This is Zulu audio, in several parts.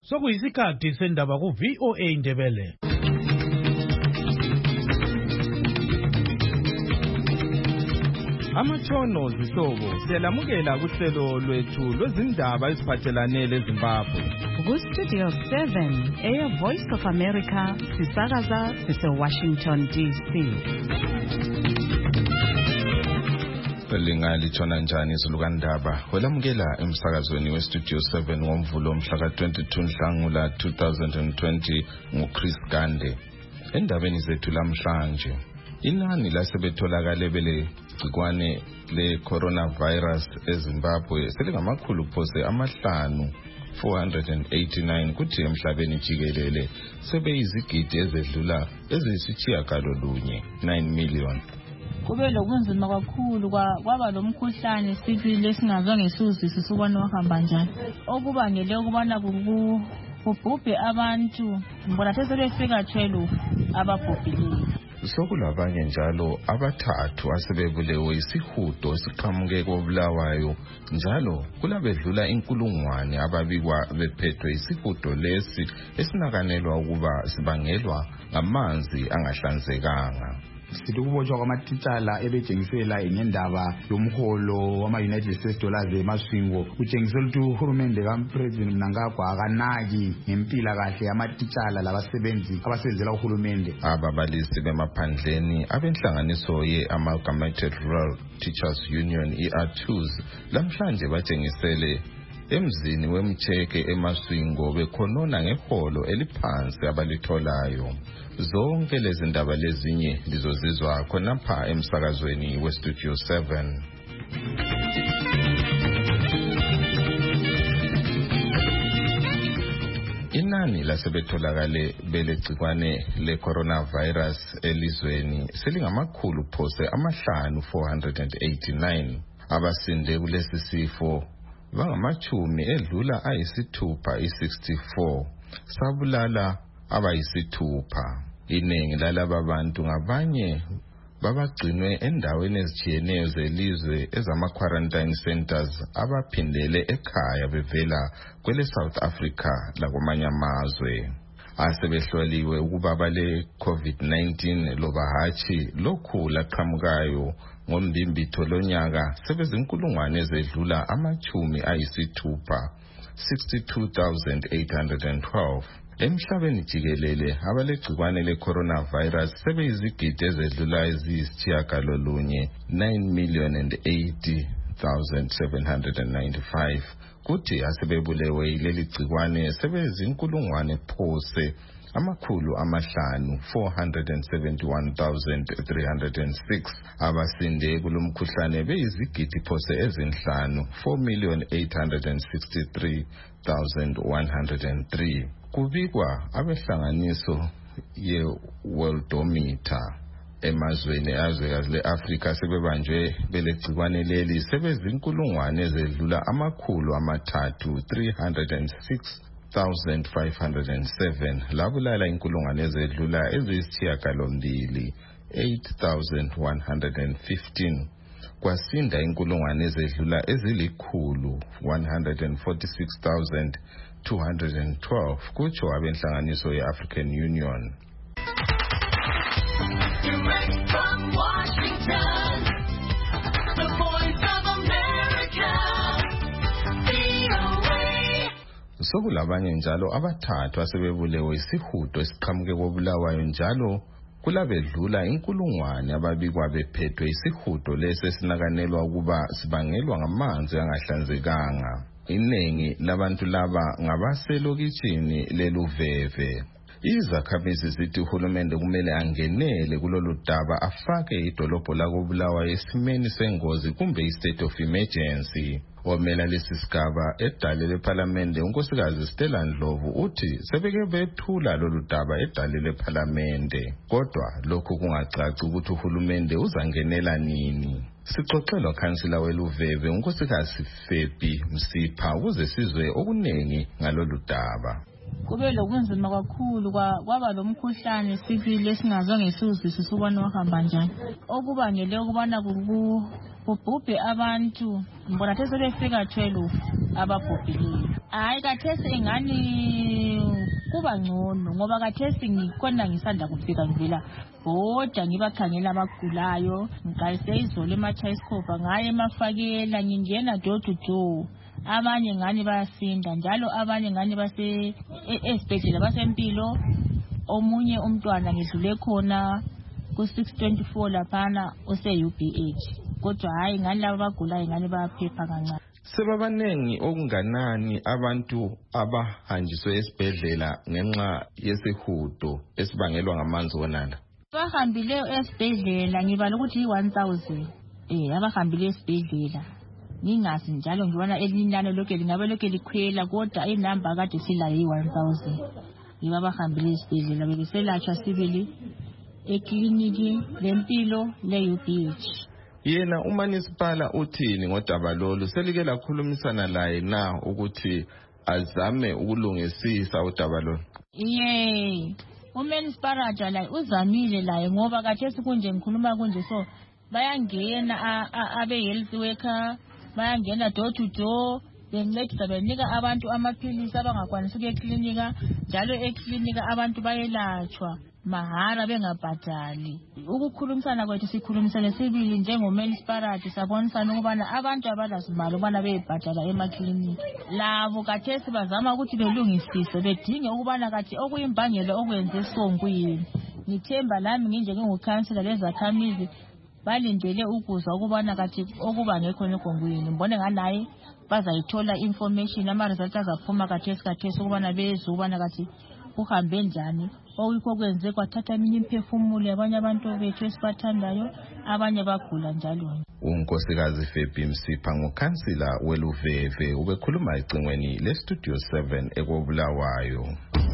Sokuyisikhathi sendaba ku VOA Indebele. Amatshono zihlobo siyalamukela kuhlelo lwethu lwezindaba eziphathelane leZimbabwe. Ku Studio 7 Air Voice of America sisakaza sise-Washington DC. Lingalitshona njani izulukandaba welamukela emsakazweni weStudio 7 ngomvulo mhla ka-22 Nhlangula 2020 nguChris Gande. Endabeni zethu lamhlanje, inani lasebetholakale belegcikwane le-coronavirus eZimbabwe selingamakhulu phose amahlanu 489 kuthi emhlabeni jikelele sebeyizigidi ezedlula eziyisitshiyagalolunye 9 million. Kube lokunzima kakhulu kwaba lomkhuhlane sibili esingazange ngesuzisi subona wahamba njani okubangele ukubana kubhubhe abantu mbona sebefika 12 ababhubhileyo. Sokulabanye njalo abathathu asebebulewe isihudo esiqhamuke koBulawayo, njalo kulabedlula inkulungwane ababikwa bephethwe isihudo lesi esinakanelwa ukuba sibangelwa ngamanzi angahlanzekanga. Sikubotshwa kwamatitshala ebejengisela ngendaba yomholo wama-United States dollars emaswingo kutshengisela ukuthi uhulumende kaMpresident Mnangagwa akanaki ngempilakahle yamatitshala labasebenzi abasebenzela uhulumende. Ababalisi bemaphandleni abenhlanganiso ye-Amalgamated Rural Teachers Union ER2s lamhlanje batshengisele emzini wemcheke emaswingo bekhonona ngeholo eliphansi abalitholayo. Zonke lezi ndaba lezinye lizozizwa khonapha emsakazweni weStudio 7. Inani lasebetholakale belegcikwane le-coronavirus elizweni selingamakhulu phose amahlanu 489. Abasinde kulesi sifo bangamachumi edlula ayisithupha 64 sabulala abayisithupha. Iningi lalaba bantu ngabanye babagcinwe endaweni ezijiyeneyo zelizwe ezama-quarantine centers abaphindele ekhaya bevela kwele South Africa lakwamanye amazwe. Asebehloliwe ukuba bale COVID-19 loba hatshi lokhu laqhamukayo ngombimbitho lonyaka sebezinkulungwane ezedlula amachumi ayisithupha 62,812. Emhlabeni jikelele abalegcikwane le-coronavirus sebeyizigidi ezedlula eziyisitshiyagalolunye 9,080,795 kuthi asebebulewe yileli gcikwane sebezinkulungwane phose amakhulu amahlanu 471,306. Abasinde kulomkhuhlane beyizigidi phose ezinhlanu 4,863,103. Kubikwa abehlanganiso ye-Worldometer emazweni azwekazi le-Afrika sebebanjwe belegcikwane leli sebezinkulungwane ezedlula amakhulu amathathu 306,507 labulala inkulungwane ezedlula eziyisithiyagalombili 8,115. Kwasinda inkulungwane ezedlula ezilikhulu 146,212 kutsho abenhlanganiso ye-African Union. From Washington, the Voice of America, VOA. Sokulabanye njalo abathathu asebebulewe isihudo esiqhamuke koBulawayo, njalo kulabedlula inkulungwane ababikwa bephethwe isihudo lesi esinakanelwa ukuba sibangelwa ngamanzi angahlanzekanga. Iningi labantu laba ngabaselokitshini leLuveve. Izakhamizi zithi uhulumende kumele angenele kulolu daba afake idolobho lakoBulawayo esimeni sengozi kumbe i-state of emergency. Omela lesi sigaba edale lePhalamende unkosikazi Stella Ndlovu uthi sebeke bethula lolu daba edale lePhalamende, kodwa lokhu kungacaci ukuthi uhulumende uzangenela nini. Sixoxelwa khansila weLuveve unkosikazi Fepi Msipha ukuze sizwe okunengi ngalolu daba. Kube lokunzima kakhulu kwaba lomkhuhlane sibili esingazange ngesuzisi subona wahamba njani okubangele ukubana kubhubhe abantu mbona sebefika 12 ababhubhileyo. Hayi kathesi ingani kuba ngcono ngoba kathesi ngikhona ngisanda kufika ngivela bodwa ngibakhangela abagulayo ngiqalise izolo emaChayiscopa ngaye emafakela ngingena door to door abanye ngani bayasinda njalo abanye ngani base esibhedlela basempilo omunye umntwana ngidlule khona ku624 laphana use-UBH kodwa hayi ngani laba bagulayo ngani bayaphepha kancane. Sebabanengi okunganani abantu abahanjiswe esibhedlela ngenxa yesihudo esibangelwa ngamanzi wonala? Abahambileyo esibhedlela ngibala ukuthi yi1000 abahambileyo esibhedlela ngingazi njalo ngibona elinani lokho lingabe lokho likhwela kodwa inamba kade silayo yi1000 yiba abahambileyo esibhedlela bebeselatshwa sibili ekliniki lempilo le-UBH. Yena uManisipala uthini ngodaba lolu? Selike lakhulumisana laye na ukuthi azame ukulungisisa udaba lolu? Umanisipala laye uzamile laye ngoba kathesi kunje ngikhuluma kunje so bayangena abe-health worker bayangena door to door bencedisa benika abantu amaphilisi abangakwanisi ukuya eklinika njalo eklinika abantu bayelatshwa mahara bengabhadali. Ukukhulumisana kwethu sikhulumisane sibili njengomunicipal sabonisana ukubana abantu abalazimali ukubana beyibhadala emaklinika labo kathesi bazama ukuthi belungisise bedinge ukubana kathi okuyimbangelo okwenze songuyini. Ngithemba lami nginje ngingukhansela lezakhamizi balindele ukuzwa ukubana kathi okuba ngekho nekonguyini mbone nganaye bazayithola information ama-results azaphuma kathesi ukubana bezwe ukubana kathi kuhambe njani okuyikho kwenze kwathatha eminye imphefumulo yabanye abantu bethu esibathandayo abanye bagula njalo. uNkosikazi Febhi Msipha ngukhansila weLuveve ubekhuluma ecingweni leStudio 7 ekobulawayo.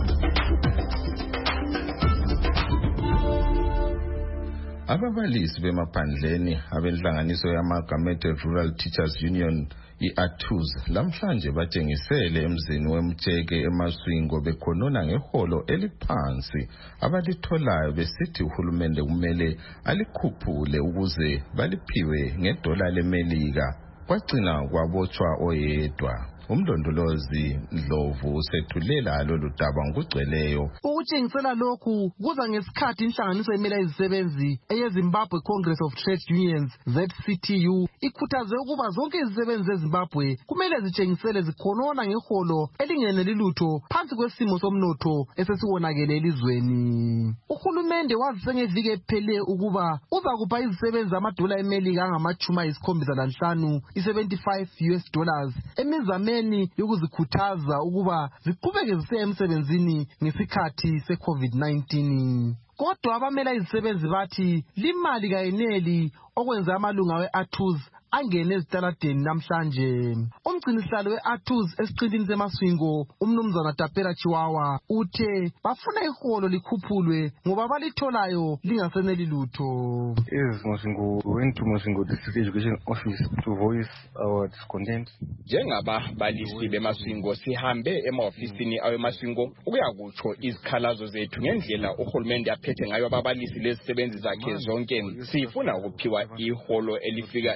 Ababalisi bemaphandleni abenhlanganiso yamaGamete Rural Teachers Union i-ATUZ lamhlanje batshengisele emzini wemtsheke eMaswingo bekhonona ngeholo eliphansi abalitholayo besithi uhulumende kumele alikhuphule ukuze baliphiwe $1 leMelika kwagcina kwabotshwa oyedwa. Umlondolozi Ndlovu usethulela lolu daba ngokugcweleyo. Ukutshengisela lokhu kuza ngesikhathi inhlanganiso emela izisebenzi eyeZimbabwe Congress of Trade Unions ZCTU ikhuthaze ukuba zonke izisebenzi zeZimbabwe kumele zitshengisele zikhonona ngeholo elingeneli lutho phansi kwesimo somnotho esesiwonakele elizweni. Uhulumende wazise ngeviki ephele ukuba uza kupha izisebenzi $1 eMelika angama-75 $75 emizameni yokuzikhuthaza ukuba ziqhubeke zisiya emsebenzini ngesikhathi se-COVID-19. Kodwa abamela izisebenzi bathi limali kayeneli okwenza amalunga we-ATUZ angene ezitaladeni namhlanje. Umgcinisihlalo we-ATUZ esiqintini seMaswingo umnumzana Tapera Chiwawa uthe bafuna iholo likhuphulwe ngoba balitholayo lingaseneli lutho. Yes, Maswingo, we went to Maswingo District Education Office to voice our discontent. Njengababalisi beMaswingo sihambe ema-ofisini aweMaswingo ukuyakutsho izikhalazo zethu ngendlela uhulumende aphethe ngayo ababalisi lezisebenzi zakhe zonke. Sifuna ukuphiwa iholo elifika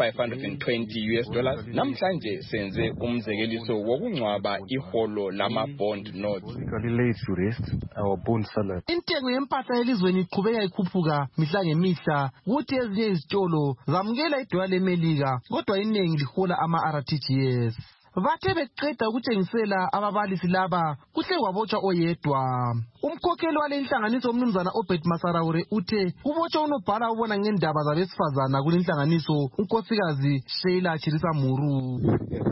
$520. Namhlanje senze umzekeliso wokungcwaba iholo lama-bond notes. Intengo yempahla elizweni iqhubeka ikhuphuka mihla ngemihla kuthi ezinye izitolo zamukela $1 leMelika kodwa iningi lihola ama-RTGS. Bathe beqeda ukutshengisela ababalisi laba kuhle kwabotshwa oyedwa. Umkhokheli wale inhlanganiso umnumzana Obed Masaraure uthe kubotshwa unobhala ubona ngendaba zabesifazana kule inhlanganiso unkosikazi Sheila Chirisa Muru.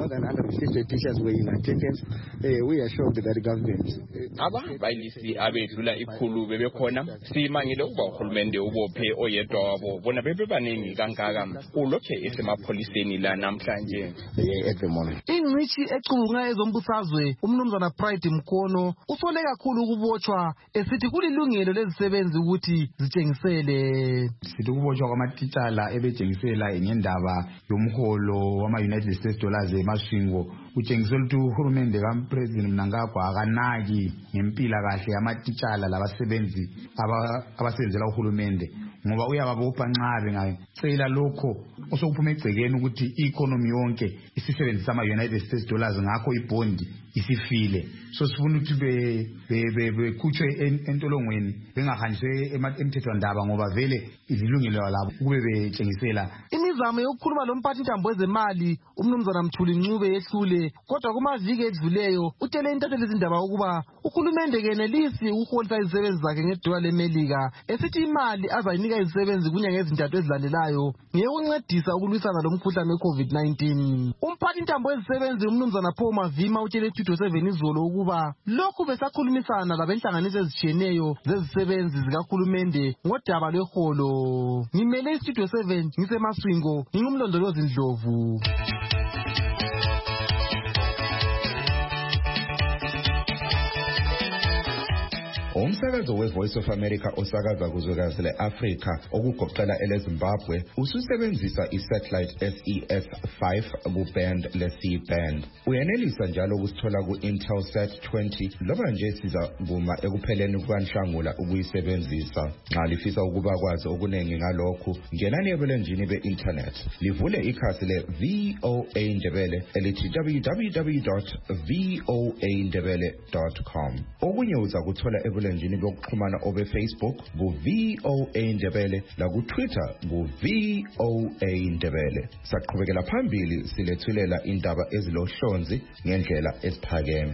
Ababalisi abedlula ikhulu bebekhona simangile ukuba uhulumende ubophe oyedwa wabo bona bebebaningi kangaka ulokhe esemapholiseni la namhlanje. Ingcitshi ecubunga ezombusazwe umnumzana Pride Mkono usole kakhulu ukubotshwa esithi kulilungelo lezisebenzi ukuthi zitshengisele. Sithi ukubotshwa kwamatitshala ebetshengisela ngendaba yomholo wama-United States dollars eMaswingo kutshengisela ukuthi uhulumende kaMpresident Mnangagwa akanaki ngempilakahle yamatitshala labasebenzi abasebenzela uhulumende ngoba uyababopha nxabe ngayo cela lokho osokuphuma egcekeni ukuthi i-economy yonke isisebenzisa ama-United States dollars ngakho ibhondi isifile. So sifuna ukuthi bekhutshwe entolongweni bengahanjiswe emthethwandaba ngoba vele izilungelo labo kube betshengisela. Imizamo yokukhuluma lomphathintambo wezemali umnumzana Mthuli Ncube yehlule, kodwa kumaviki edluleyo utshele intatheli izindaba ukuba uhulumende kenelisi ukuholisa izisebenzi zakhe ngedola leMelika, esithi imali azayinika izisebenzi kunyanga ezintathu ezilandelayo ngeyokuncedisa ukulwisana lomkhuhlane we-COVID-19. Umphathintambo wezisebenzi umnumzana Paul Mavima utshele Studio 7 izolo ukuba lokhu besakhulumisana labenhlanganiso ezitshiyeneyo zezisebenzi zikahulumende ngodaba lweholo. Ngimele Studio 7 ngiseMaswingo, ngingumlondolozi Ndlovu. Umsakazo we-Voice of America osakaza kuzwekazi le-Afrika okugoqela eleZimbabwe ususebenzisa i-satellite SES-5 ku-band le-C-band. Uyenelisa njalo ukusithola ku-Intelsat 20 loba nje siza kuma ekupheleni kukaNhlangula ukuyisebenzisa. Nxa lifisa ukuba kwazi okuningi ngalokhu, ngenani ebulenjini be-internet. Livule ikhasi le-VOA Ndebele elithi www.voandebele.com. Okunye uza kuthola ebulenjini bokuxhumana obe Facebook ku-VOA Ndebele la ku-Twitter ku-VOA Ndebele. Saqhubekela phambili silethulela indaba ezilohlonzi ngendlela esiphakeme.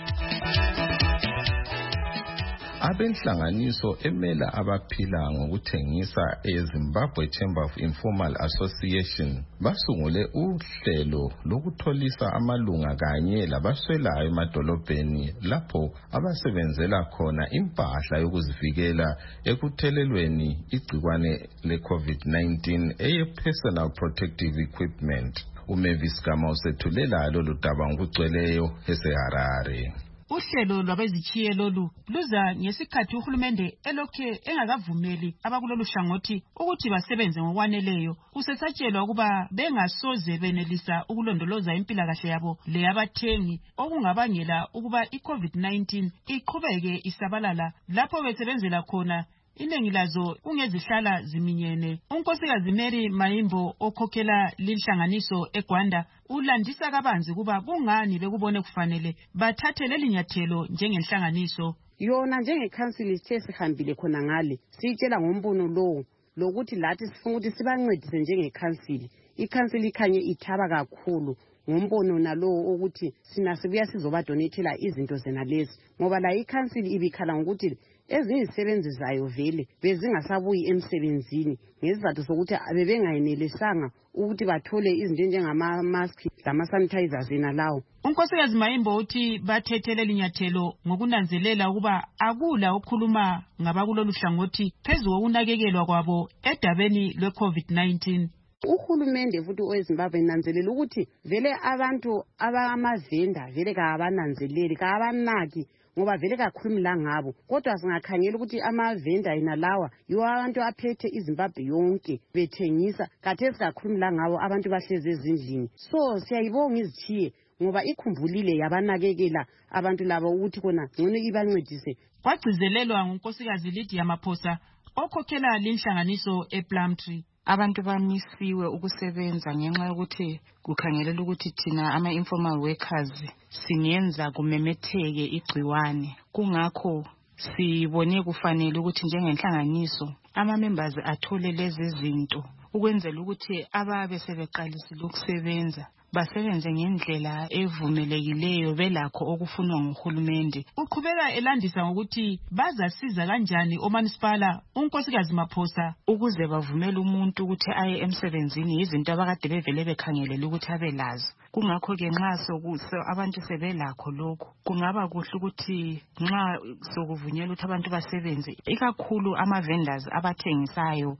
Abenhlanganiso emela abaphila ngokuthengisa eZimbabwe Chamber of Informal Association basungule uhlelo lokutholisa amalunga kanye labaswelayo emadolobheni lapho abasebenzela khona impahla yokuzivikela ekuthelelweni igcikwane le-COVID-19 eye-personal protective equipment. Umavis Gama usethulela lolu daba ngokugcweleyo eseHarare. Uhlelo lwabezichiye lolu luza ngesikhathi uhulumende elokhe engakavumeli abakulolu hlangothi ukuthi basebenze ngokwaneleyo. Kusesatshelwa ukuba bengasoze benelisa ukulondoloza impilakahle yabo leyabathengi okungabangela ukuba i-COVID-19 iqhubeke isabalala lapho besebenzela khona. Iningi lazo kungezihlala ziminyene. Unkosikazi Mary Mayimbo okhokhela linhlanganiso eGwanda ulandisa kabanzi kuba kungani bekubone kufanele bathathe leli nyathelo njengenhlanganiso. Yona njengekhansili sithe sihambile khona ngale sitshela ngombono lowo lokuthi lathi sifuna ukuthi sibancedise njengekhansili. Ikhansili ikhanye ithaba kakhulu ngombono nalowo ukuthi sina sibuya sizobadonethela izinto zena lezi ngoba la ikhansili ibikhala ngokuthi ezisebenzi zayo vele bezingasabuyi emsebenzini ngesizathu sokuthi bebengayenelisanga ukuthi bathole izinto njengama-mask lama-sanitizers lawo. Unkosikazi Mayimbo uthi bathethele linyathelo ngokunanzelela ukuba akula okukhuluma ngabakulolu hlangothi phezu kokunakekelwa kwabo edabeni lwe-COVID-19. Uhulumende futhi weZimbabwe nanzelela ukuthi vele abantu abamavenda vele kabananzeleli kabanaki ngoba vele kakhulumi la ngabo kodwa singakhangela ukuthi amavenda lawa yiwo abantu aphethe iZimbabwe yonke bethengisa kathesi kakhulumi la ngabo abantu bahlezi ezindlini. So siyayibonga izithiye ngoba ikhumbulile yabanakekela abantu labo ukuthi kona ngcono ibancedise. Kwagcizelelwa ngunkosikazi Lydia Maphosa okhokhela linhlanganiso ePlumtree. Abantu bamisiwe ukusebenza ngenxa yokuthi kukhangelela ukuthi thina ama-informal workers singenza kumemetheke igciwane. Kungakho sibone kufanele ukuthi njengenhlanganiso ama-members athole lezi zinto ukwenzela ukuthi ababe sebeqalisile ukusebenza basebenze ngendlela evumelekileyo belakho okufunwa nguhulumende. Uqhubeka elandisa ngokuthi bazasiza kanjani omanisipala unkosikazi Maphosa ukuze bavumele umuntu ukuthi aye emsebenzini izinto abakade bevele bekhangelela ukuthi abelazo. Kungakho-ke nxa abantu sebelakho lokhu kungaba kuhle ukuthi nxa sokuvunyelwa ukuthi abantu basebenze ikakhulu ama-vendors abathengisayo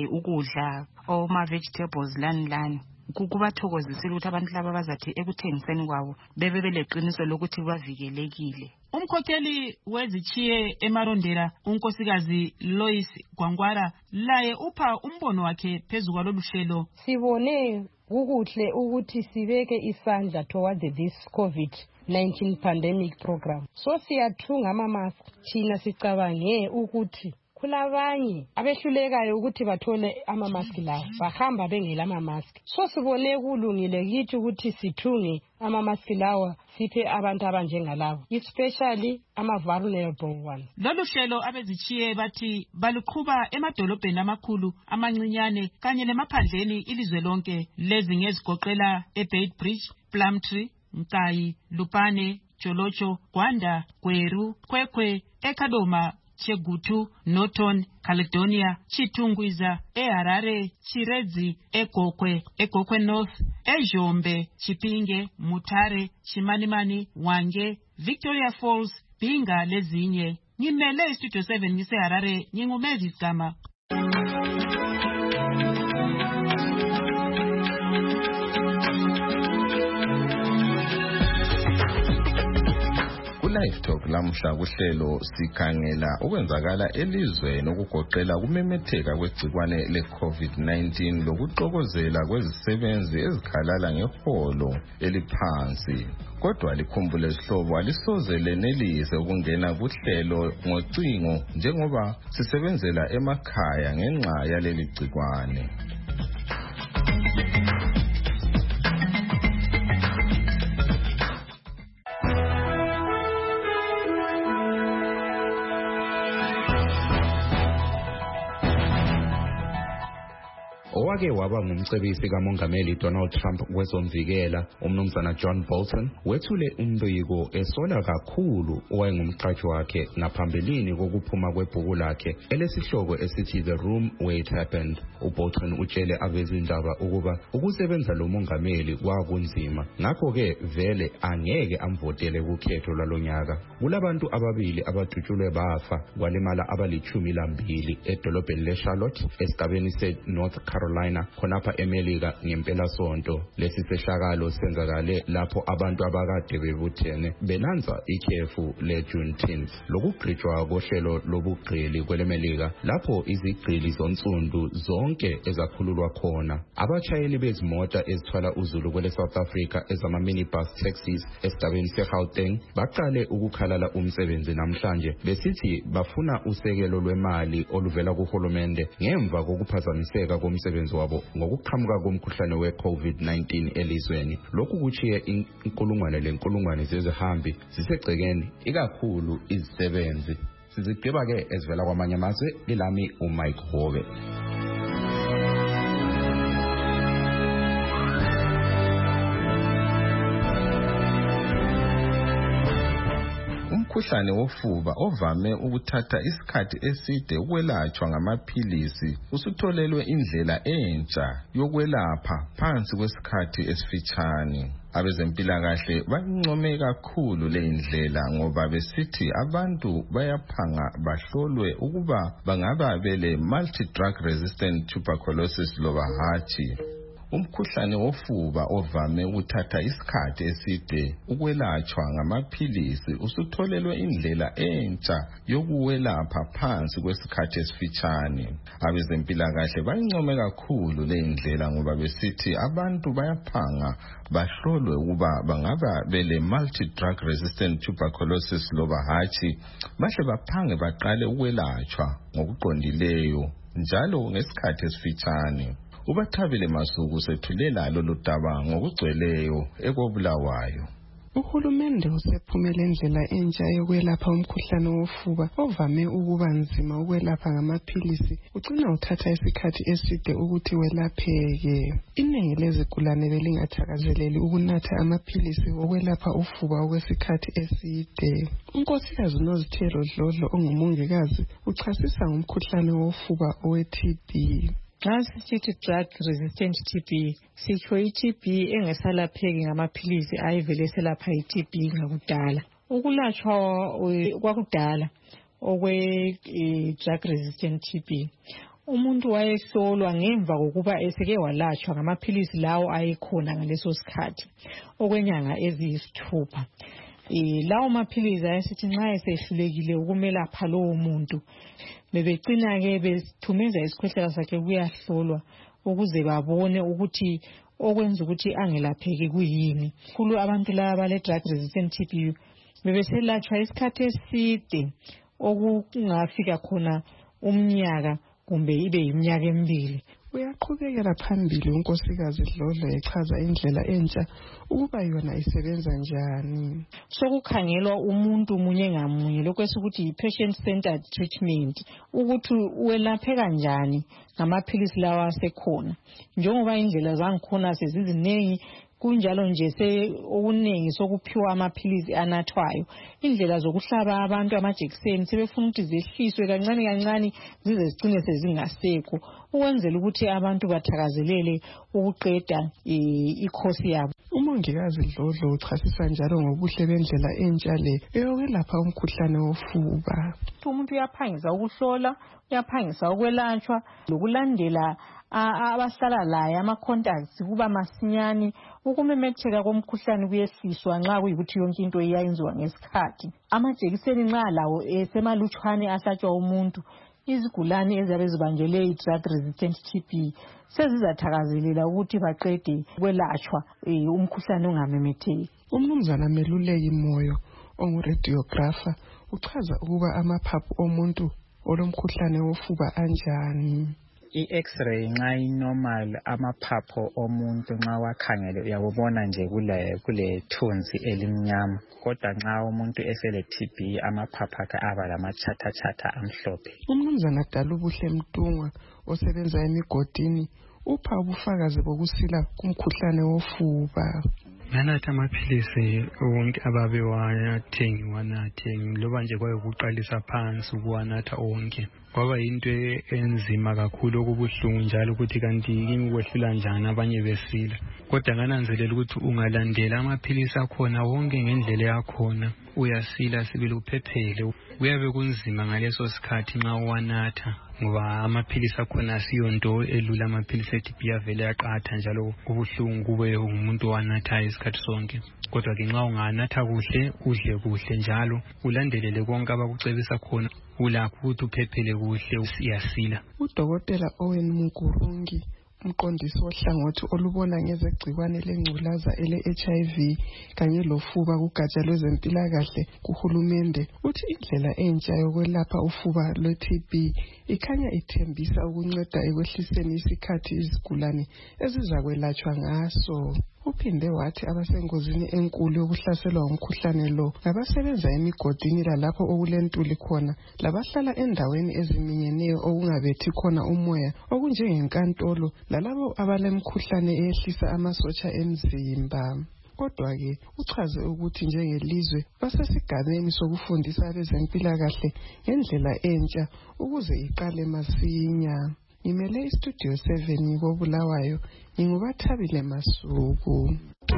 ukudla oma-vegetables lani kubathokozisile ukuthi abantu laba bazathi ekuthengiseni kwabo bebe beleqiniso lokuthi bavikelekile. Umkhokheli wezichiye eMarondera unkosikazi Lois Gwangwara laye upha umbono wakhe phezu kwalolu hlelo. Sibone kukuhle ukuthi sibeke isandla toward this COVID-19 pandemic program. So siyathunga ama-mask thina sicabange ukuthi kulabanye abehlulekayo ukuthi bathole amamaski lawo bahamba bengela amamaski. So sibone kulungile kithi ukuthi sithunge amamaski lawa siphe abantu abanjengalabo, especially ama-vulnerable ones. Lolu hlelo abezitshiye bathi baluqhuba emadolobheni amakhulu, amancinyane kanye lemaphandleni ilizwe lonke. Lezi ngezigoqela eBeitbridge, Plumtree, Nkayi, Lupane, Jolocho, Gwanda, Gweru, Kwekwe, eKadoma, Chegutu, Norton, Caledonia, Chitungwiza, eHarare, Chiredzi, Egokwe North, eJombe, Chipinge, Mutare, Chimanimani, Wange, Victoria Falls, Binga lezinye. Ngimele Studio 7 ngiseHarare, ngingumezi Gama. Live Talk lamhla kuhlelo sikhangela okwenzakala elizweni okugoqela kumemetheka kwegcikwane le-COVID-19 lokuxokozela kwezisebenzi ezikhalala ngeholo eliphansi. Kodwa likhumbule isihlobo alisoze lenelise ukungena kuhlelo ngocingo njengoba sisebenzela emakhaya ngenxa yaleli gcikwane. Owake waba ngumcebisi kaMongameli Donald Trump kwezomvikela, umnumzana John Bolton wethule umbiko esola kakhulu owayengumqashi wakhe ngaphambilini kokuphuma kwebhuku lakhe elesihloko esithi The Room Where It Happened. UBolton utshele abezindaba ukuba ukusebenza lo mongameli kwakunzima, ngakho-ke vele angeke amvotele kukhetho lwalonyaka. Kulabantu ababili abadutshulwe bafa kwalimala abali-12 edolobheni leCharlotte esigabeni se-North Carolina khonapha eMelika ngempela sonto. Lesi sehlakalo senzakale lapho abantu abakade bebuthene benanza ikhefu le-Juneteenth, lokugqitshwa kohlelo lobugqili kweleMelika lapho izigqili zonsundu zonke ezakhululwa khona. Abashayeli bezimota ezithwala uzulu kwele South Africa ezama-minibus taxis esigabeni se-Gauteng baqale ukukhalala umsebenzi namhlanje besithi bafuna usekelo lwemali oluvela kuhulumende ngemva kokuphazamiseka komsebenzi wabo ngokuqhamuka komkhuhlane we-COVID-19 elizweni. Lokhu kuchiye inkulungwane zezihambi zisegcekeni, ikakhulu izisebenzi. Sizigqiba-ke ezivela kwamanye amazwe, lilami uMike Hove. Umkhuhlane wofuba ovame ukuthatha isikhathi eside ukwelatshwa ngamaphilisi usutholelwe indlela entsha yokwelapha phansi kwesikhathi esifitshane. Abezempilakahle bancome kakhulu le indlela ngoba besithi abantu bayaphanga bahlolwe ukuba bangaba bele multi-drug resistant tuberculosis loba hatshi. Umkhuhlane wofuba ovame ukuthatha isikhathi eside ukwelatshwa ngamaphilisi usutholelwe indlela entsha yokuwelapha phansi kwesikhathi esifitshane. Abezempilakahle bayincome kakhulu le indlela ngoba besithi abantu bayaphanga bahlolwe ukuba bangaba bele multi-drug resistant tuberculosis loba hatshi, bahle baphange baqale ukwelatshwa ngokuqondileyo njalo ngesikhathi esifitshane. Ubathabile Masuku sethulela lolu daba ngokugcweleyo ekobulawayo. Uhulumende usephumele indlela entsha yokwelapha umkhuhlane wofuba ovame ukuba nzima ukwelapha ngamaphilisi ugcina uthatha isikhathi eside ukuthi welapheke. Iningi lezigulane belingathakazeleli ukunatha amaphilisi okwelapha ufuba okwesikhathi eside. Unkosikazi Nozithelo Dlodlo ongumongikazi uchasisa ngomkhuhlane wofuba owe-TB. Nxa sithi drug resistant TB, sitsho i-TB engesalapheki ngamaphilisi ayivele selapha i-TB ngakudala. Ukulatshwa kwakudala okwe-drug resistant TB, umuntu wayehlolwa ngemva kokuba eseke walatshwa ngamaphilisi lawo ayekhona ngaleso sikhathi okwenyanga eziyisithupha. Lawo maphilisi ayesithi nxa esehlulekile ukumelapha lowo muntu bebecina-ke bethumeza isikhwehlela sakhe kuyahlolwa ukuze babone ukuthi okwenza ukuthi angelapheki kuyini. Khulu abantu laba bale-drug resistant TB bebeselatshwa isikhathi eside okungafika khona umnyaka kumbe ibe iminyaka emibili. Uyaqhubekela phambili unkosikazi Dlodlo echaza indlela entsha ukuba yona isebenza njani. Sokukhangelwa umuntu munye ngamunye lokho esikuthi i-patient centered treatment ukuthi welapheka njani ngamaphilisi lawa asekhona. Njengoba indlela zangikhona sezizinengi kunjalo nje okuningi sokuphiwa amaphilisi anathwayo. Indlela zokuhlaba abantu amajekiseni sebefuna ukuthi zehliswe kancane kancane zize zicine sezingasekho ukwenzela ukuthi abantu bathakazelele ukuqeda ikhosi yabo. Umongikazi Dlodlo uchasisa njalo ngobuhle bendlela entsha le eyokwelapha umkhuhlane wofuba. Umuntu uyaphangisa ukuhlola, uyaphangisa ukwelatshwa lokulandela abahlala laye ama-contacts kuba masinyane ukumemetheka komkhuhlane kuyehliswa nxa kuyikuthi yonke into iyayenziwa ngesikhathi. Amajekiseni nxa lawo esemalutshwane ahlatshwa umuntu, izigulane ezabe zibanjele i-drug resistant TB sezizathakazelela ukuthi baqede kwelatshwa umkhuhlane ungamemetheki. Umnumzana Meluleki Moyo onguradiographer uchaza ukuba amaphaphu omuntu olomkhuhlane wofuba anjani. I-X-ray nxa inormal amaphapho omuntu nxa wakhangele uyabona nje kule thunzi elimnyama, kodwa nxa umuntu esele TB amaphapho akhe aba lamatshatha amhlophe. Umnumzana Dalubuhle Mtungwa osebenza emigodini upha ubufakazi bokusila kumkhuhlane wofuba. Nganatha amaphilisi wonke ababe wanathe loba nje kwayokuqalisa phansi ukuwanatha onke. Kwaba yinto enzima kakhulu okubuhlungu njalo ukuthi kanti yini kwehlula njani abanye besila. Kodwa ngananzelela ukuthi ungalandela amaphilisi akhona wonke ngendlela yakhona uyasila sibili uphephele. Kuyabe kunzima ngaleso sikhathi nxa uwanatha ngoba amaphilisi akhona asiyonto elula. Amaphilisi eTB avele yaqatha njalo kubuhlungu kube umuntu owanathayo isikhathi sonke. Kodwa ke nxa unganatha kuhle udle kuhle njalo ulandelele konke abakucebisa khona ulakho ukuthi uphephele kuhle usiyasila. Udokotela Owen Mukurungi umqondisi wohlangothi olubona ngezegcikwane lengculaza ele-HIV kanye lofuba kugatsha lwezempilakahle kuhulumende uthi indlela entsha yokwelapha ufuba lwe-TB ikhanya ithembisa ukunceda ekwehliseni isikhathi izigulane ezizakwelatshwa ngaso. Uphinde wathi abasengozini enkulu yokuhlaselwa umkhuhlane lo ngabasebenza emigodini lalapho okulentuli khona labahlala endaweni eziminyeneyo okungabethi khona umoya okunjengenkantolo lalabo abalemkhuhlane eyehlisa amasotsha emzimba. Kodwa-ke uchaze ukuthi njengelizwe basesigabeni sokufundisa abezempilakahle ngendlela entsha ukuze iqale masinya. Ngimele iStudio 7 koBulawayo ngingubathabile Masuku.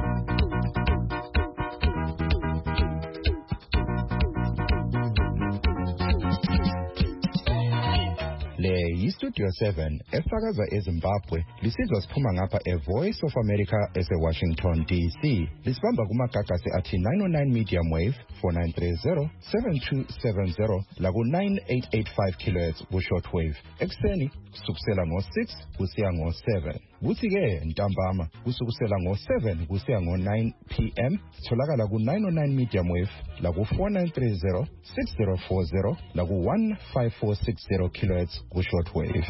Le yiStudio 7 esakaza eZimbabwe lisizwa siphuma ngapha eVoice of America eseWashington DC. Lisibamba kumagagasi athi 909 medium wave 4930 7270 laku 9885 kHz ku-short wave. Ekseni kusukusela ngo-6 kusiya ngo-7. Kuthi-ke ntambama kusukusela ngo-7 kusiya ngo-9 p.m. Sitholakala ku-909 medium wave laku 4930 6040 laku 15460 kHz ku-short wave.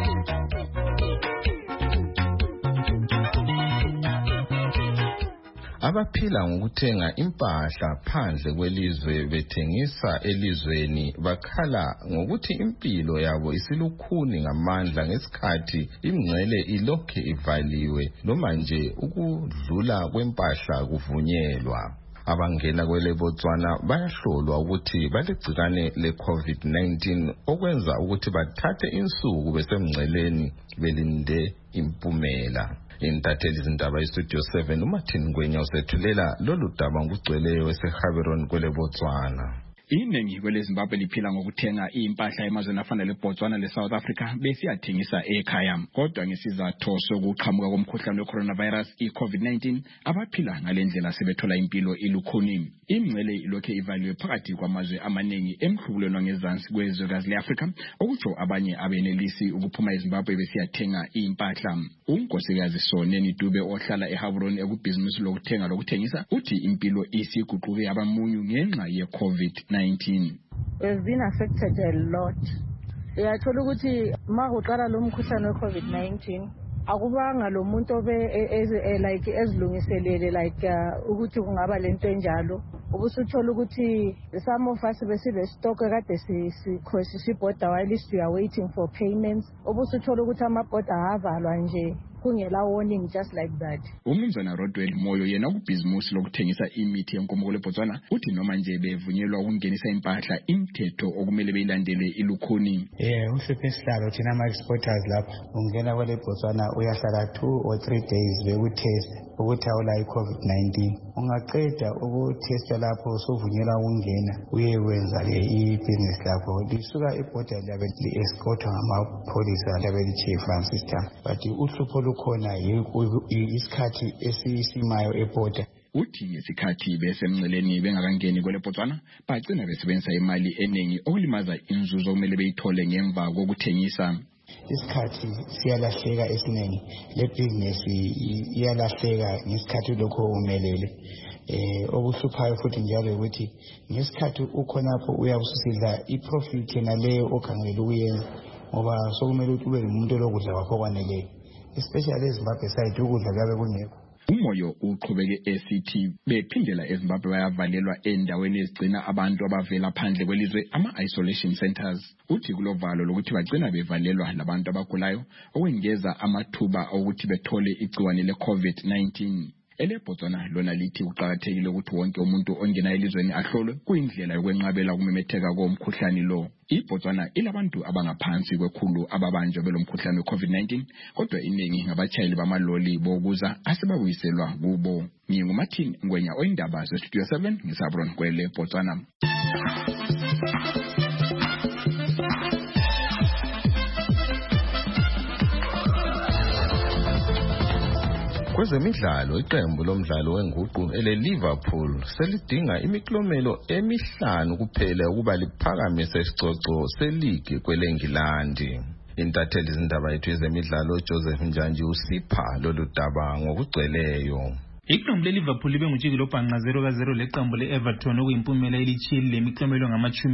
Abaphila ngokuthenga impahla phandle kwelizwe bethengisa elizweni bakhala ngokuthi impilo yabo isilukhuni ngamandla ngesikhathi ingcele ilokhe ivaliwe noma nje ukudlula kwempahla kuvunyelwa. Abangena kwele Botswana bayahlolwa ukuthi balegcikane le-COVID-19 okwenza ukuthi bathathe insuku besemngceleni belinde impumela. Intatheli zindaba iStudio 7 uMartin Ngwenya usethulela lolu daba ngugcweleyo eseHaberon kwele Botswana. Iningi kweleZimbabwe liphila ngokuthenga impahla emazweni afana leBotswana leSouth Africa besiyathengisa ekhaya. Kodwa ngesizathu sokuqhamuka komkhuhlane weCoronavirus iCovid-19 abaphila ngalendlela sebethola impilo ilukhuni. Ingcele ilokhe ivaliwe phakathi kwamazwe amaningi emhlubulweni wangezansi kwezwekazi leAfrika okutsho abanye abenelisi ukuphuma eZimbabwe besiyathenga impahla. Unkosikazi Soneni Dube ohlala eHaberon ekubhizinisi lokuthenga lokuthengisa uthi impilo isiguquke abamunyu ngenxa yeCovid-19. We've been affected a lot Uyathola ukuthi makuqala lo mkhuhlane we-COVID-19 akubanga lo muntu like ezilungiselele like ukuthi kungaba lento enjalo. Ubusuthola ukuthi some of us besile stock kade sikhoshisa ibhoda while we are waiting for payments. Ubusuthola ukuthi amabhoda avalwa nje kungela warning just like that. Umnumzana Rodwell Moyo yena kubhizimusi lokuthengisa imithi yenkomo leBotswana uthi noma nje bevunyelwa ukungenisa impahla imithetho okumele beyilandele ilukhuni. Usiphe isihlalo thina ama-exporters lapha ungena kwele Botswana uyahlala 2 or 3 days bekutest ukuthi awula i-COVID-19. Ungaqeda ukutesta lapho usuvunyelwa ukungena uyekwenza le i-business lapho lisuka ibhoda labe li-escortwa ngamapholisa labe li-chief system but uhlupho lukhona isikhathi esisimayo ebhoda. Uthi ngesikhathi besemnceleni bengakangeni kwele Botswana bagcina besebenzisa imali eningi okulimaza inzuzo okumele beyithole ngemva kokuthengisa. Isikhathi siyalahleka esiningi le business iyalahleka ngesikhathi lokho umelele. Okuhluphayo futhi njalo ukuthi ngesikhathi ukhonapho uyabususidla iprofit yena leyo okhangela ukuyenza ngoba sokumele ukuthi ube umuntu lokudla kwakho kwaneleyo especially eZimbabwe side ukudla kuyabe kungekho. Umoyo uqhubeke esithi bephindela eZimbabwe bayavalelwa endaweni ezigcina abantu abavela phandle kwelizwe ama-isolation centers. Uthi kulovalo lokuthi bagcina bevalelwa labantu abagulayo okwengeza amathuba okuthi bethole igciwane le-COVID-19. EleBotswana lona lithi kuqakathekile ukuthi wonke umuntu ongena elizweni ahlolwe kuyindlela yokwenqabela ukumemetheka komkhuhlane lo. IBotswana ilabantu abangaphansi kwekhulu ababanjwe belomkhuhlane we-COVID-19 kodwa iningi ngabatshayeli bamaloli bokuza asebabuyiselwa kubo. NginguMartin Ngwenya oyindaba zeStudio 7 ngisabron kwele Botswana. Kwezemidlalo iqembu lomdlalo wenguqu ele-Liverpool selidinga imiklomelo emihlanu kuphela ukuba liphakamise isicoco seligi kwele-Engilandi. Intatheli izindaba yethu yezemidlalo Joseph Njanji usipha lolu daba ngokugcweleyo. Iqembu leLiverpool libe ngujiki lobhanqa 0-0 leqembu leEverton okuyimpumela elithile lemiklomelo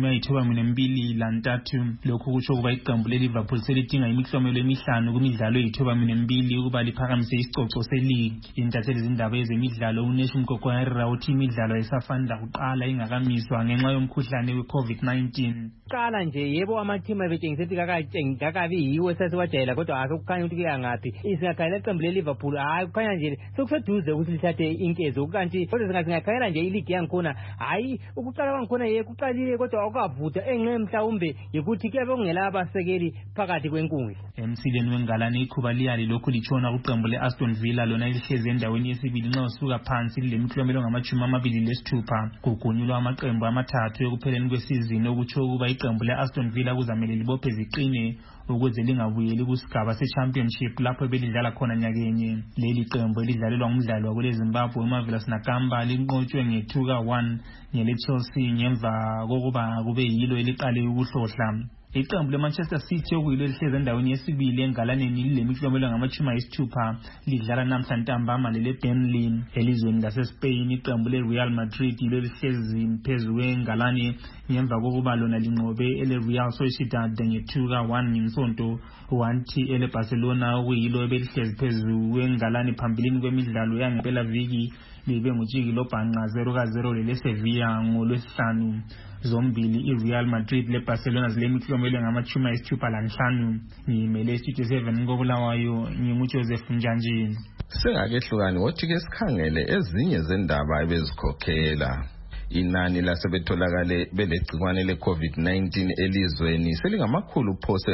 ngama-23 lokhu kusho ukuba iqembu leLiverpool selidinga imiklomelo emihlanu kumidlalo eyi-12 ukuba liphakamise isicoco seligi. Intatheli izindaba yezemidlalo uNesh Mkokoyarira uthi imidlalo isafanda kuqala ingakamiswa ngenxa yomkhuhlane we-COVID-19. Qala nje yebo amathimba ebetshengisa ukuthi kakabi yiwo sesiwajayela kodwa akukhanya ukuthi kuyangaphi. Isingakhayela iqembu leLiverpool hayi kukhanya nje sekuseduze ukuthi lithathe inkezo kanti kodwa singakhayela nje iligi yangikhona hayi ukuqala kwangikhona kuqalile kodwa akukavuda enxe mhlawumbe ukuthi kuyabe kungela abasekeli phakathi kwenkundla. Emsileni wengalane ikhuba liyali lokhu litshona kuqembu leAston Villa lona lihlezi endaweni yesibili nxa usuka phansi lemiklomelo ngama-26 kugunyulwa amaqembu amathathu ekupheleni kwesizini okutsho ukuba iqembu leAston Villa kuzamele libophe ziqine ukuze lingabuyeli kusigaba se-championship lapho belidlala khona nyakenye. Leli qembu elidlalelwa ngumdlalo wakule Zimbabwe uMarvelous Nakamba linqotshwe nge-2-1 ngele-Chelsea ngemva kokuba kube yilo eliqale ukuhlohla. Iqembu leManchester City okuyilo elihlezi endaweni yesibili engalaneni lilemiklomelo ngama-60 lidlala namhla ntambama lele-Burnley. Elizweni laseSpain iqembu le-Real Madrid yilo elihlezi phezu kwengalane ngemva kokuba lona linqobe ele-Real Sociedad nge-2-1 ngesonto, wanti ele-Barcelona okuyilo ebelihlezi phezu kwengalane phambilini kwemidlalo yangempela viki libe ngujiki lobhanqa 0-0 lele-Sevilla ngolwesihlanu. Zombili iReal Madrid leBarcelona zilemiklomelo ngama-65. Ngimele iStudio 7 koBulawayo nginguJoseph Njanji. Sengakehlukani wothi ke sikhangele ezinye zendaba ebezikhokhela. Inani lasebetholakale belegcikwane le-COVID-19 elizweni selingamakhulu phose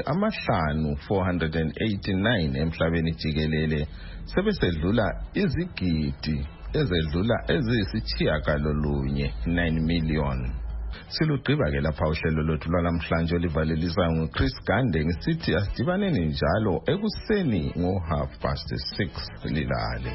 489 emhlabeni jikelele sebesedlula izigidi ezedlula eziyisitshiyagalolunye 9 million. Silugqiba ke lapha uhlelo lothu lwalamhlanje olivalelisa nguChris Gande ngisithi asidibaneni njalo ekuseni ngo6:30 lilale.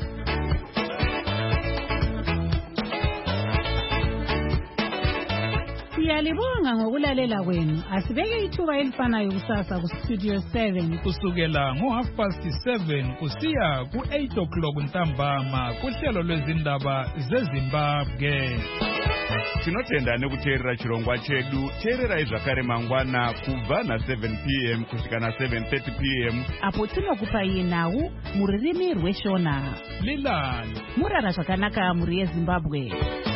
Siyalibonga ngokulalela kwenu. Asibeke ithuba elifanayo kusasa kuStudio 7 kusukela ngo7:30 kusiya ku8 o'clock ntambama kuhlelo lwezindaba zeZimbabwe. tinotenda nekuteerera chirongwa chedu. Teererai zvakare mangwana kubva na7 p.m. kusvika na7:30 p.m. apo tinokupai nhau mururimi rweshona. Lilani murara zvakanaka muri yeZimbabwe.